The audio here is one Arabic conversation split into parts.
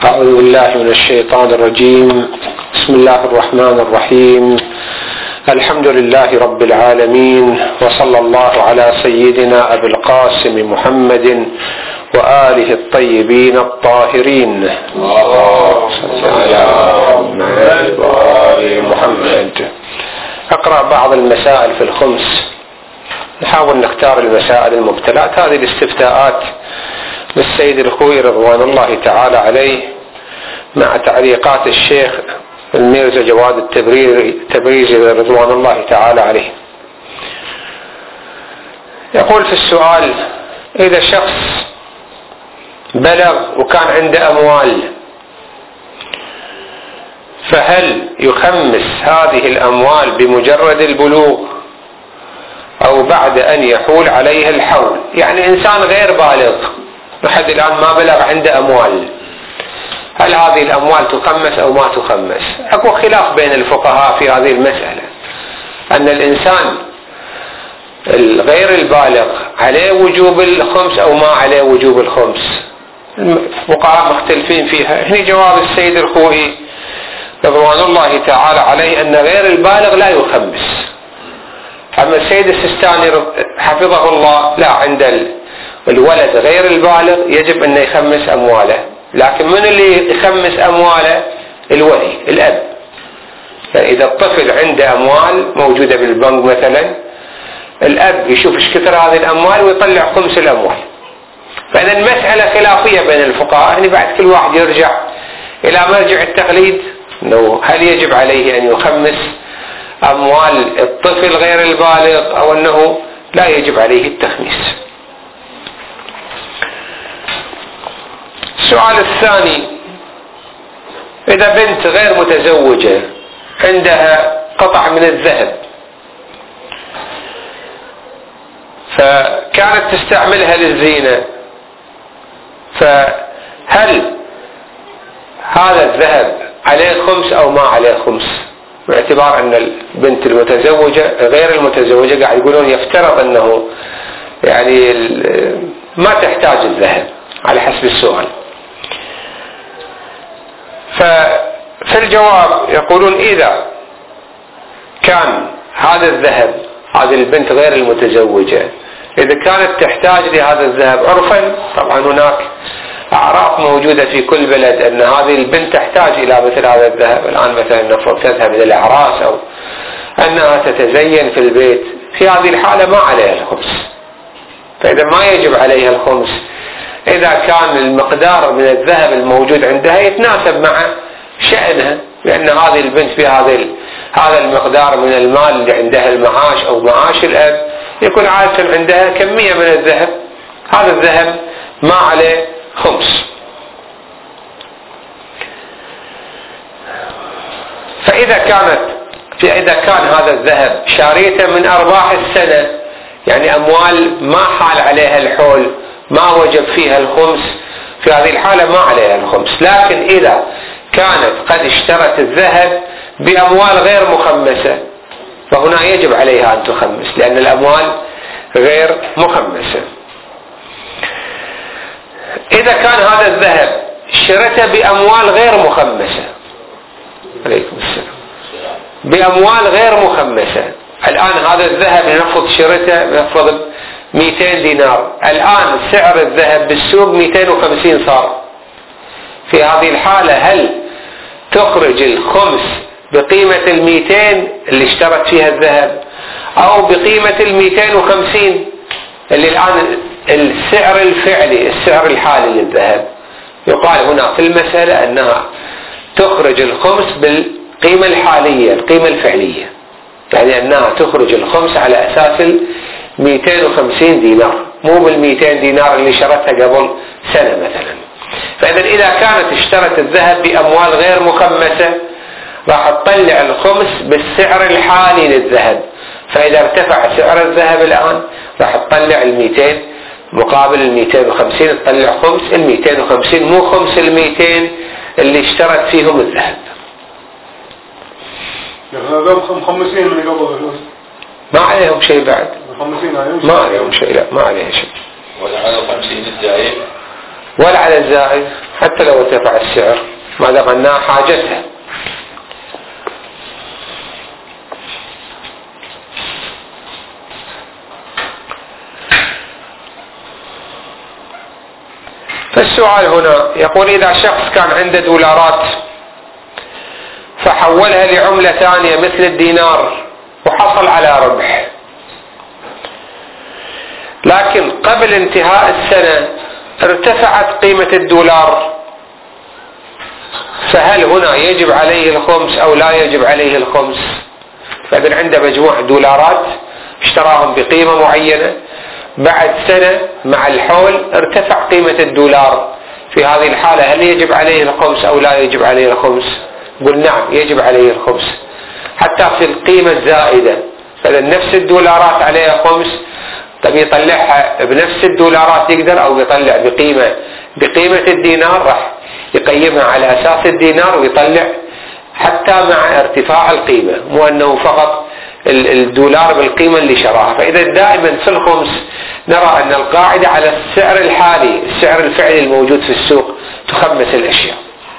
أعوذ بالله من الشيطان الرجيم. بسم الله الرحمن الرحيم. الحمد لله رب العالمين، وصلى الله على سيدنا أبي القاسم محمد وآله الطيبين الطاهرين. محمد. أقرأ بعض المسائل في الخمس، نحاول نختار المسائل المبتلات. هذه الاستفتاءات للسيد الخوئي رضوان الله تعالى عليه مع تعليقات الشيخ الميرزا جواد التبريزي رضوان الله تعالى عليه. يقول في السؤال: إذا شخص بلغ وكان عنده أموال، فهل يخمس هذه الأموال بمجرد البلوغ أو بعد أن يحول عليه الحول؟ يعني إنسان غير بالغ لحد الآن ما بلغ عنده أموال، هل هذه الأموال تخمس أو ما تخمس؟ أكو خلاف بين الفقهاء في هذه المسألة، أن الإنسان الغير البالغ عليه وجوب الخمس أو ما عليه وجوب الخمس. الفقهاء مختلفين فيها. هنا جواب السيد الخوئي رضوان الله تعالى عليه أن غير البالغ لا يخمس. أما السيد السيستاني حفظه الله لا، عند الولد غير البالغ يجب أن يخمس أمواله، لكن من اللي يخمس أمواله؟ الولي، الأب. يعني إذا الطفل عنده أموال موجودة بالبنك مثلا، الأب يشوف ايش كثر هذه الأموال ويطلع خمس الأموال. فإذا المسألة خلافية بين الفقهاء. يعني بعد كل واحد يرجع إلى مرجع التقليد، إنه هل يجب عليه أن يخمس أموال الطفل غير البالغ أو أنه لا يجب عليه التخميس. السؤال الثاني: إذا بنت غير متزوجة عندها قطع من الذهب، فكانت تستعملها للزينة، فهل هذا الذهب عليه خمس أو ما عليه خمس؟ باعتبار أن البنت المتزوجة غير المتزوجة قاعد يقولون يفترض أنه يعني ما تحتاج الذهب على حسب السؤال. ففي الجواب يقولون: إذا كان هذا الذهب، هذه البنت غير المتزوجة إذا كانت تحتاج لهذا الذهب عرفا، طبعا هناك أعراف موجودة في كل بلد أن هذه البنت تحتاج إلى مثل هذا الذهب. الآن مثلا نفرض تذهب إلى الأعراس أو أنها تتزين في البيت، في هذه الحالة ما عليها الخمس. فإذا ما يجب عليها الخمس إذا كان المقدار من الذهب الموجود عندها يتناسب مع شأنها، لأن هذه البنت في هذا المقدار من المال اللي عندها المعاش أو معاش الأب يكون عادة عندها كمية من الذهب، هذا الذهب ما عليه خمس. فإذا كان هذا الذهب شاريته من أرباح السنة، يعني أموال ما حال عليها الحول، ما وجب فيها الخمس، في هذه الحالة ما عليها الخمس. لكن إذا كانت قد اشترت الذهب بأموال غير مخمسة فهنا يجب عليها أن تخمس، لأن الأموال غير مخمسة. إذا كان هذا الذهب اشترته بأموال غير مخمسة، عليكم السلام، بأموال غير مخمسة. الآن هذا الذهب لنفرض شرته نفرض 200 دينار، الآن سعر الذهب بالسوق 250 صار. في هذه الحالة هل تخرج الخمس بقيمة 200 اللي اشترت فيها الذهب أو بقيمة 250 اللي الآن السعر الفعلي، السعر الحالي للذهب؟ يقال هنا في المسألة أنها تخرج الخمس بالقيمة الحالية، القيمة الفعلية، يعني أنها تخرج الخمس على أساس 250 دينار، مو بال200 دينار اللي شرتها قبل سنة مثلا. فإذا إذا كانت اشترت الذهب بأموال غير مخمسة راح تطلع الخمس بالسعر الحالي للذهب. فإذا ارتفع سعر الذهب الآن راح تطلع 200 مقابل 250 تطلع خمس 250، مو خمس 200 اللي اشترت فيهم الذهب. هذا مخمسين من قبل ما عليهم شيء بعد، ما عليهم شيء، لا ما عليهم شيء. ولا على 50 الزائد ولا على الزائد. حتى لو ارتفع السعر ما دام أنها حاجتها. فالسؤال هنا يقول إذا شخص كان عنده دولارات فحولها لعملة ثانية مثل الدينار وحصل على ربح، لكن قبل انتهاء السنة ارتفعت قيمة الدولار، فهل هنا يجب عليه الخمس أو لا يجب عليه الخمس؟ فإذا عنده مجموعة دولارات اشتراهم بقيمة معينة، بعد سنة مع الحول ارتفع قيمة الدولار، في هذه الحالة هل يجب عليه الخمس أو لا يجب عليه الخمس؟ قل نعم يجب عليه الخمس حتى في القيمة الزائدة. فإذا نفس الدولارات عليها خمس، طب يطلعها بنفس الدولارات يقدر، أو يطلع بقيمة الدينار راح يقيمها على أساس الدينار ويطلع حتى مع ارتفاع القيمة، مو أنه فقط الدولار بالقيمة اللي شراها. فإذا دائما في الخمس نرى أن القاعدة على السعر الحالي، السعر الفعلي الموجود في السوق، تخمس الأشياء.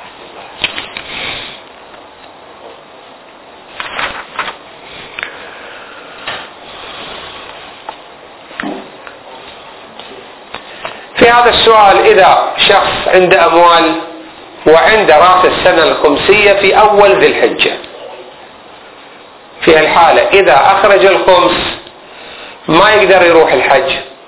في هذا السؤال إذا شخص عنده أموال وعند رأس السنة الخمسية في أول ذي الحجة، في الحالة إذا أخرج الخمس ما يقدر يروح الحج،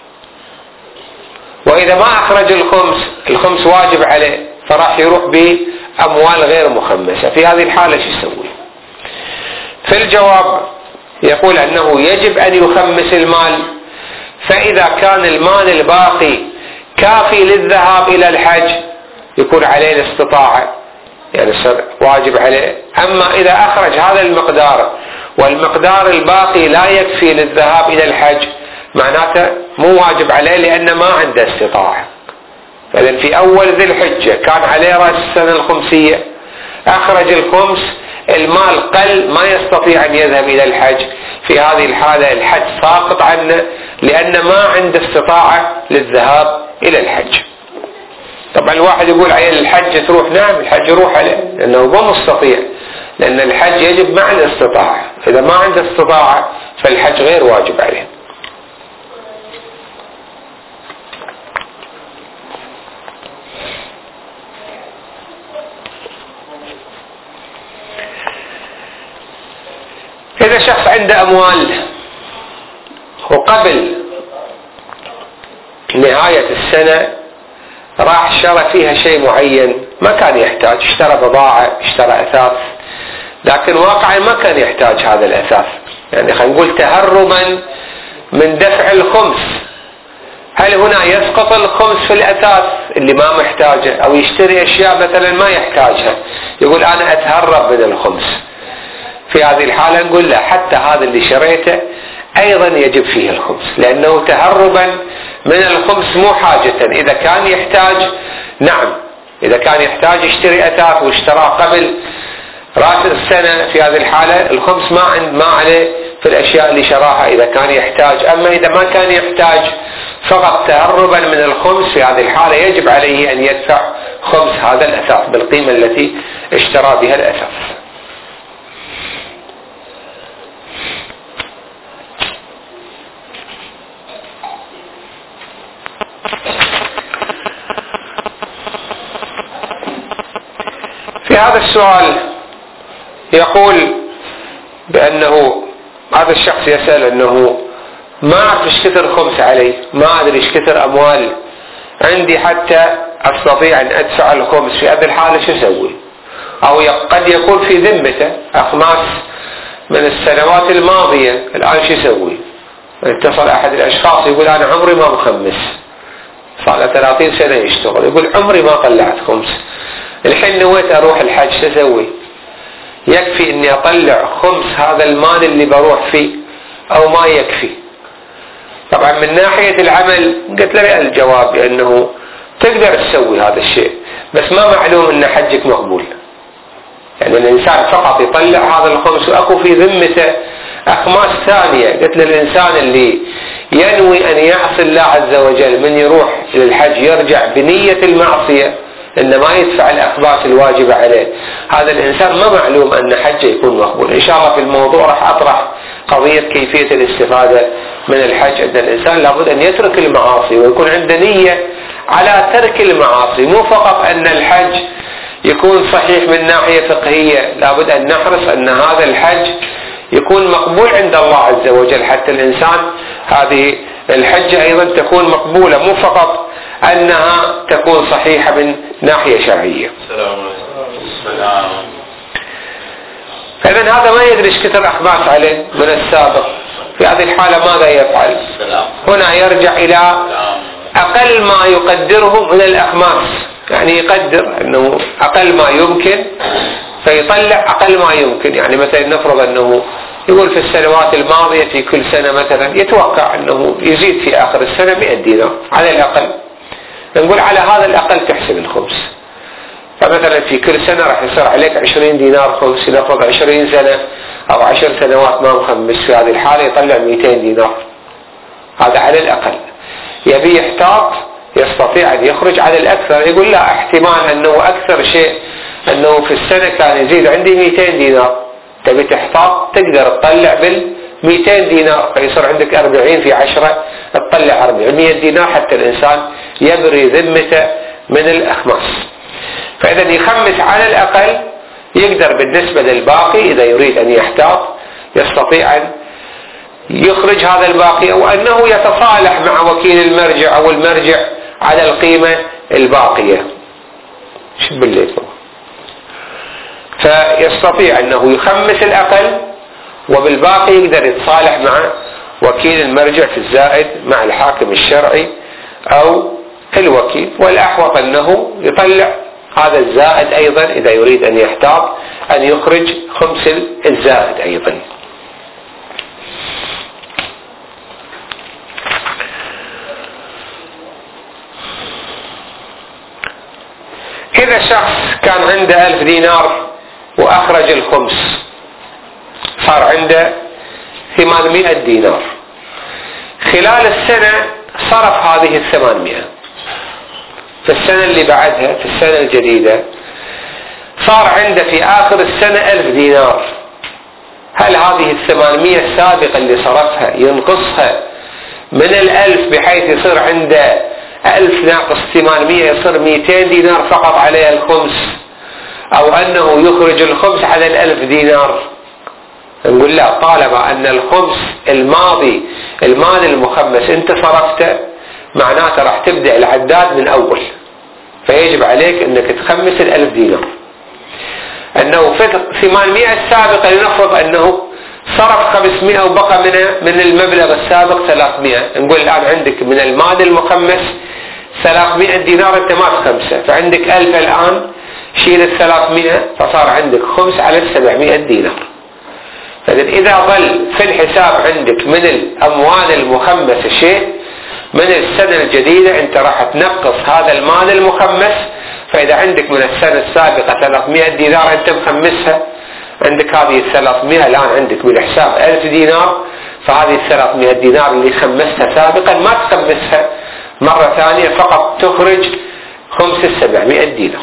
وإذا ما أخرج الخمس واجب عليه فراح يروح بأموال غير مخمسة، في هذه الحالة شو يسوي؟ في الجواب يقول أنه يجب أن يخمس المال، فإذا كان المال الباقي كافي للذهاب إلى الحج يكون عليه الاستطاعة، يعني واجب عليه. أما إذا أخرج هذا المقدار والمقدار الباقي لا يكفي للذهاب إلى الحج معناته مو واجب عليه لأنه ما عنده استطاعة. فإذا في أول ذي الحجة كان عليه رأس السنة الخمسية، أخرج الخمس، المال قل ما يستطيع أن يذهب إلى الحج، في هذه الحالة الحج ساقط عنه لأنه ما عنده استطاعة للذهاب إلى الحج. طبعا الواحد يقول عيال الحج تروح، نعم الحج يروح عليه لأنه هو مستطيع، لأن الحج يجب مع الاستطاعة، إذا ما عنده استطاعة فالحج غير واجب عليه. إذا شخص عنده أموال وقبل نهاية السنة راح شرى فيها شيء معين ما كان يحتاج، اشترى بضاعة، اشترى أثاث، لكن واقعا ما كان يحتاج هذا الأثاث، يعني خلينا نقول تهربا من دفع الخمس، هل هنا يسقط الخمس في الأثاث اللي ما محتاجه، أو يشتري أشياء مثلا ما يحتاجها يقول أنا أتهرب من الخمس؟ في هذه الحالة نقول لا، حتى هذا اللي شريته أيضا يجب فيه الخمس، لأنه تهربا من الخمس مو حاجة. إذا كان يحتاج نعم، إذا كان يحتاج يشتري أثاث واشتراه قبل رأس السنة، في هذه الحالة الخمس ما عليه في الأشياء اللي شراها إذا كان يحتاج. أما إذا ما كان يحتاج فقط تهربا من الخمس، في هذه الحالة يجب عليه أن يدفع خمس هذا الأثاث بالقيمة التي اشترى بها الأثاث. في هذا السؤال يقول بأنه هذا الشخص يسأل أنه ما أعرف إيش كثر خمس علي، ما أدري إيش كثر أموال عندي حتى أستطيع أن أدفع الخمس، في هذه الحالة شو أسوي؟ أو قد يكون في ذمته أخماس من السنوات الماضية، الآن شو أسوي؟ اتصل أحد الأشخاص يقول أنا عمري ما مخمس، صار 30 سنة يشتغل، يقول عمري ما طلعت خمس، الحين نويت أروح الحج شو أسوي؟ يكفي أني أطلع خمس هذا المال اللي بروح فيه أو ما يكفي؟ طبعا من ناحية العمل قلت له الجواب بأنه تقدر تسوي هذا الشيء، بس ما معلوم أن حجك مقبول، يعني الإنسان فقط يطلع هذا الخمس وأكو في ذمته أخماس ثانية. قلت للإنسان اللي ينوي أن يعصي الله عز وجل من يروح للحج يرجع بنية المعصية، إن ما يدفع الأخباث الواجبة عليه، هذا الإنسان ما معلوم أن حجه يكون مقبول. إن شاء الله في الموضوع راح أطرح قضية كيفية الاستفادة من الحج. أن الإنسان لابد أن يترك المعاصي ويكون عنده نية على ترك المعاصي، مو فقط أن الحج يكون صحيح من ناحية فقهية، لابد أن نحرص أن هذا الحج يكون مقبول عند الله عز وجل، حتى الإنسان هذه الحجة أيضا تكون مقبولة، مو فقط أنها تكون صحيحة من ناحية شرعية. فإذن هذا ما يدري ايش كثر أخماس عليه من السابق، في هذه الحالة ماذا يفعل؟ هنا يرجع إلى أقل ما يقدره من الأخماس، يعني يقدر أنه أقل ما يمكن فيطلع أقل ما يمكن. يعني مثلا نفرض أنه يقول في السنوات الماضية في كل سنة مثلا يتوقع أنه يزيد في آخر السنة 100 دينار على الأقل، نقول على هذا الأقل تحسب الخمس. فمثلا في كل سنة راح يصير عليك 20 دينار خمس، نفرض 20 سنة أو 10 سنوات ما مخمس، في هذه الحالة يطلع 200 دينار، هذا على الأقل. يبي يحتاط يستطيع أن يخرج على الأكثر، يقول لا احتمال أنه أكثر شيء أنه في السنة كان يزيد عندي 200 دينار، تبي تحتاط تقدر تطلع بال 200 دينار، فيصير عندك 40 في 10 تطلع 400 دينار حتى الإنسان يبري ذمته من الأخماس. فإذا يخمس على الأقل، يقدر بالنسبة للباقي إذا يريد أن يحتاط يستطيع أن يخرج هذا الباقي، أو أنه يتصالح مع وكيل المرجع أو المرجع على القيمة الباقية. شو بالليل فيستطيع أنه يخمس الأقل، وبالباقي يقدر يتصالح مع وكيل المرجع في الزائد مع الحاكم الشرعي أو الوكيل. والأحوط أنه يطلع هذا الزائد أيضا إذا يريد أن يحتاط، أن يخرج خمس الزائد أيضا. إذا شخص كان عنده 1000 دينار وأخرج الخمس صار عنده 800 دينار، خلال السنة صرف هذه 800، في السنة اللي بعدها في السنة الجديدة صار عنده في آخر السنة 1000 دينار، هل هذه 800 السابقة اللي صرفها ينقصها من 1000 بحيث يصير عنده 1000 ناقص 800 يصير 200 دينار فقط عليه الخمس، أو أنه يخرج الخمس على 1000 دينار؟ نقول لا، طالما أن الخمس الماضي المال المخمس أنت صرفته معناته راح تبدأ العداد من أول، فيجب عليك أنك تخمس 1000 دينار. أنه في 800 السابقة لنفرض أنه صرف 500 وبقى من المبلغ السابق 300، نقول الآن عندك من المال المخمس 300 دينار أنت ما تخمسه، فعندك 1000 الآن، شيل 300 فصار عندك خمس على 700 دينار. إذا ظل في الحساب عندك من الأموال المخمسة شيء، من السنة الجديدة أنت راح تنقص هذا المال المخمس. فإذا عندك من السنة السابقة 300 دينار أنت مخمسها، عندك هذه 300 الآن عندك بالحساب 1000 دينار، فهذه 300 دينار اللي خمسها سابقا ما تخمسها مرة ثانية، فقط تخرج خمس 700 دينار.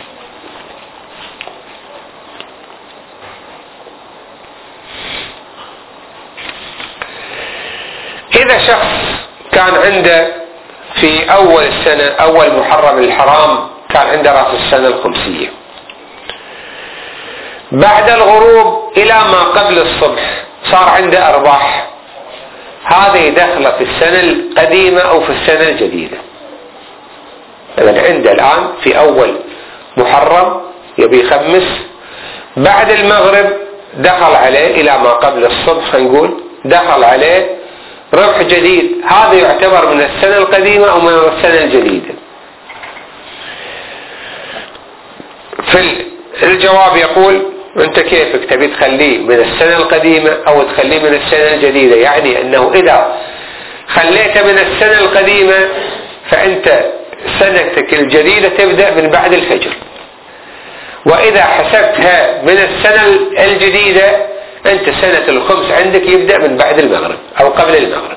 إذا شخص كان عنده في أول السنة أول محرم الحرام كان عنده رأس السنة الخمسية، بعد الغروب إلى ما قبل الصبح صار عنده أرباح، هذه دخل في السنة القديمة أو في السنة الجديدة. إذن عنده الآن في أول محرم يبي يخمس، بعد المغرب دخل عليه إلى ما قبل الصبح نقول دخل عليه ربح جديد، هذا يعتبر من السنة القديمة أو من السنة الجديدة. في الجواب يقول أنت كيفك تبي تخليه من السنة القديمة أو تخليه من السنة الجديدة؟ يعني أنه إذا خليته من السنة القديمة فأنت سنتك الجديدة تبدأ من بعد الفجر، وإذا حسبتها من السنة الجديدة أنت سنة الخمس عندك يبدأ من بعد المغرب أو قبل المغرب.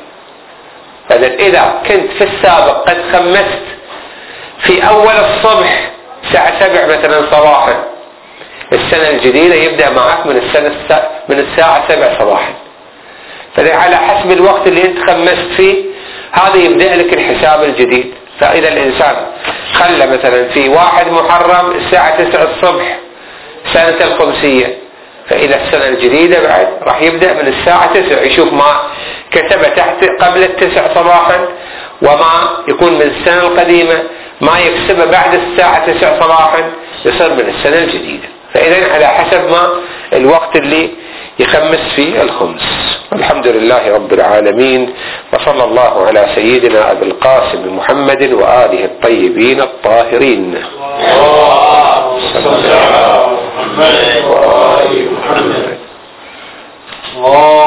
إذا كنت في السابق قد خمست في أول الصبح الساعة 7 مثلا صباحا، السنة الجديدة يبدأ معك من الساعة 7 صباحا. فعلى حسب الوقت اللي انت خمست فيه هذا يبدأ لك الحساب الجديد. فإذا الإنسان خلى مثلا في 1 محرم الساعة 9 الصبح سنة الخمسية، فإذا السنة الجديدة بعد راح يبدأ من الساعة 9، يشوف ما كتب تحت قبل 9 صباحا وما يكون من السنة القديمة ما يكسبه بعد الساعة 9 صباحا يصير من السنة الجديدة. فإذا على حسب ما الوقت اللي يخمس فيه الخمس. الحمد لله رب العالمين، وصلى الله على سيدنا أبي القاسم محمد وآله الطيبين الطاهرين. الله